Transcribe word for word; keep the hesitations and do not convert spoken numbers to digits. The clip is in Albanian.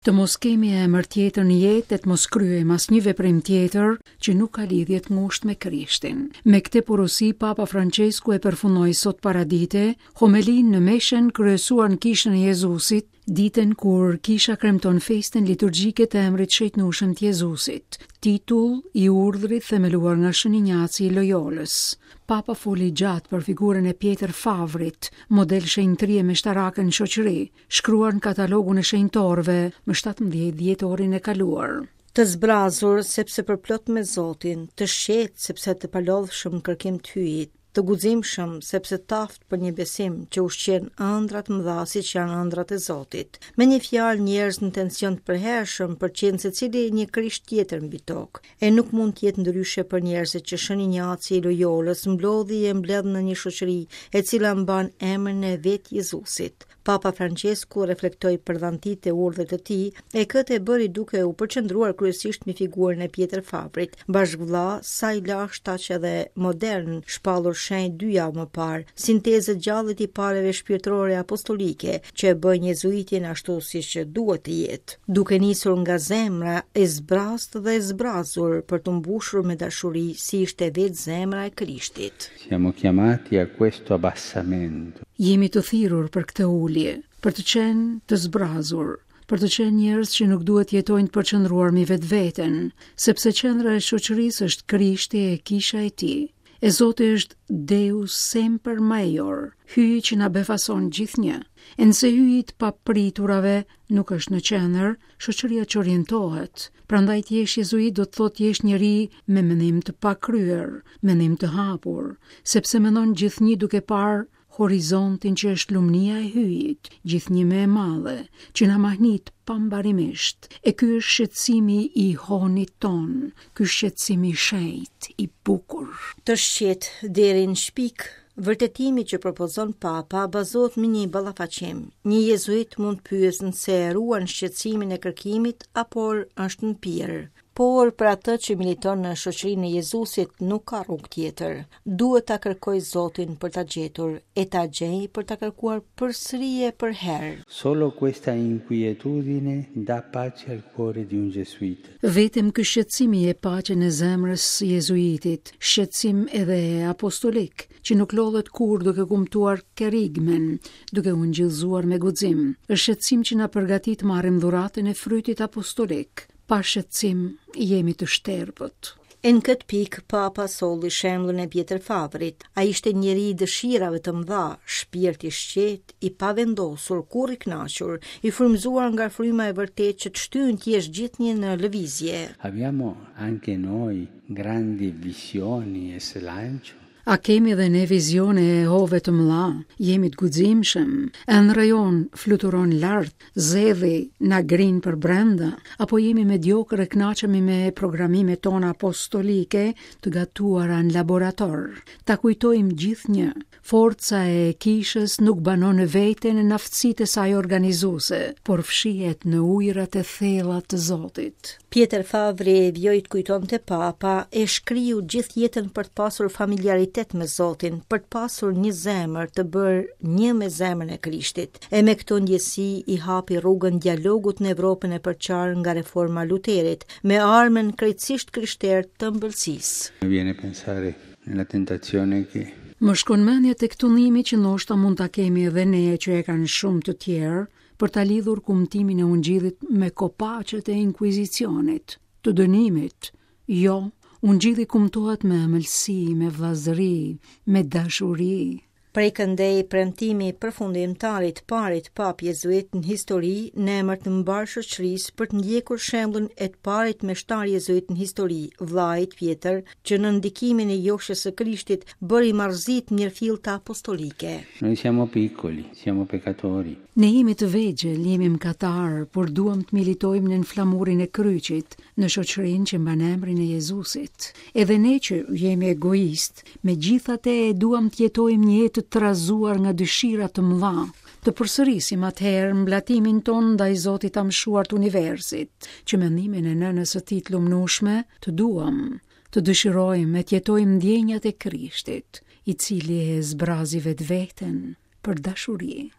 Të mos kemi emër tjetër në jetë e të mos kryejmë asnjë veprim tjetër që nuk ka lidhje të ngushtë me Krishtin. Me këtë porosi Papa Francesku e përfundoi sot paradite homelinë në meshën kryesuar në kishën e Jezusit, ditën kur kisha kremton festen liturgjike të emrit shejtnueshëm të Jezusit, titull i urdhrit themeluar nga Shën Ignaci i Loyolës. Papa foli gjatë për figurën e Pjetër Favrit, model shenjtërie me shtarake në shoqëri, shkruar në katalogun e shenjtorëve më shtatëmbëdhjetë dhjetorin e kaluar. Të zbrazur sepse përplot me Zotin, të shqetë sepse të palodhshëm kërkim të hyjit, të guximshëm sepse taft për një besim që ushqen ëndrat mëdha siç janë ëndrat e Zotit. Me një fjalë, njerëz në tension të përhershëm për qenë secili një Krisht tjetër mbi tokë. E nuk mund të jetë ndryshe për njerëzit që Shën Ignaci i Loyolës mblodhi e mbledh në një shoqëri e cila mban emrin e vet Jezusit. Papa Francesku reflektoi për dhëntitë e urdhrit të tij e këtë e bëri duke u përqendruar kryesisht mbi figurën e Pjetër Favrit, bashkëvëlla sa i lashtë aq edhe modern, shpallur shenjë dy javë më parë, sintezë gjallë i pareve shpirtërore apostolike që e bën jezuitin ashtu siç duhet të jetë, duke nisur nga zemra e zbrazët dhe e zbrazur për të mbushur me dashuri si ishte vetë zemra e Krishtit. Siamo chiamati a questo abbassamento. Jemi të thirrur për këtë ulje, për të qenë të zbrazur, për të qenë njerëz që nuk duhet jetojnë të përqendruar mbi vetveten, sepse qendra e shoqërisë është Krishti e kisha e tij. E Zoti është Deus semper maior, hyji që na befason gjithnjë. E nëse hyji të papriturave nuk është në qendër, shoqëria që orientohet. Prandaj të jesh jezuit do të thotë jesh njeri me mendim të pakryer, mendim të hapur, sepse mendon gjithnjë duke parë horizontin që është lumnia e hyjit, gjithnjë më e madhe, që na mahnit pambarimisht. E ky është shqetësimi i honit ton, ky shqetësimi i shenjtë, i bukur. Të shqetë deri në shpik, vërtetimi që propozon Papa bazohet me një ballafaqim. Një jezuit mund të pyesë nëse e ruan shqetësimin e kërkimit apo është në pirë. Por për atë që militon në shoqërinë e Jezusit nuk ka rrugë tjetër. Duhet ta kërkoj Zotin për ta gjetur e ta gjej për ta kërkuar përsëri e për herë. Solo questa inquietudine dà pace al cuore di un gesuita. Vetëm ky shqetësimi e paqen e zemrës së jezuitit, shqetësim edhe apostolik, që nuk lodhet kur duke kumtuar kerigmen, duke u ngjillzuar me guxim. Është shqetësim që na përgatit të marrim dhuratën e frytit apostolik. Pa shqetësim jemi të shterpët. E në këtë pikë, Papa solli shembullin e Pjetër Favrit. Ai ishte njeri i dëshirave të mëdha, shpirt i shqetë, i pavendosur, kurrë i kënaqur, i frymëzuar nga fryma e vërtetë që të shtyn të jesh gjithnjë në lëvizje. Abbiamo anche noi grandi visioni e slancio. A kemi dhe ne vizione e hove të mëdha, jemi të guximshëm, e në rajon fluturon lart, zedhi na grin për brenda, apo jemi mediokër e kënaqemi me programimet tona apostolike të gatuara në laborator. Ta kujtojmë gjithnjë, forca e kishës nuk banon në vete në aftësitë e saj organizuese, por fshihet në ujërat e thella të Zotit. Pjetër Favri e vjojt kujton të Papa e shkriu gjithë jetën për të pasur familjaritet me Zotin, për të pasur një zemër të bërë një me zemrën e Krishtit. E me këto ndjesi i hapi rrugën dialogut në Evropën e përqarë nga reforma Luterit, me armën krejtësisht krishterë të mbëlsisë. Viene pensare nella tentazione che Më shkon mendja tek tullimi që ndoshta mund ta kemi edhe ne që e kanë shumë të tjerë për ta lidhur kumtimin e ungjillit me kopaqet e inkvizicionit, të dënimit. Jo, ungjilli kumtohet me ëmbëlsi, me vllazëri, me dashuri. Prej këndej premtimi përfundimtarit parit pap jezuit në histori në emër të mbar shoqërisë për të ndjekur shembullin e të parit meshtar jezuit në histori, vllait Pjetër, që në ndikimin e joshës së Krishtit bëri marrëzit mirëfillte apostolike. Noi siamo piccoli, siamo peccatori. Ne jemi të vegjël, jemi mëkatar, por duam të militojmë në flamurin e kryqit, në shoqërinë që mban emrin e Jezusit. Edhe ne që jemi egoist, megjithatë e duam të jetojmë një jetë të trazuar nga dëshira të mëdha, të përsërisim atëherë mbulatimin ton ndaj Zotit të mshuar të universit, që mendimin e nënës së tij të lumnueshme të duam, të dëshirojmë të jetojmë ndjenjat e Krishtit, i cili e zbrazi vetveten për dashuri.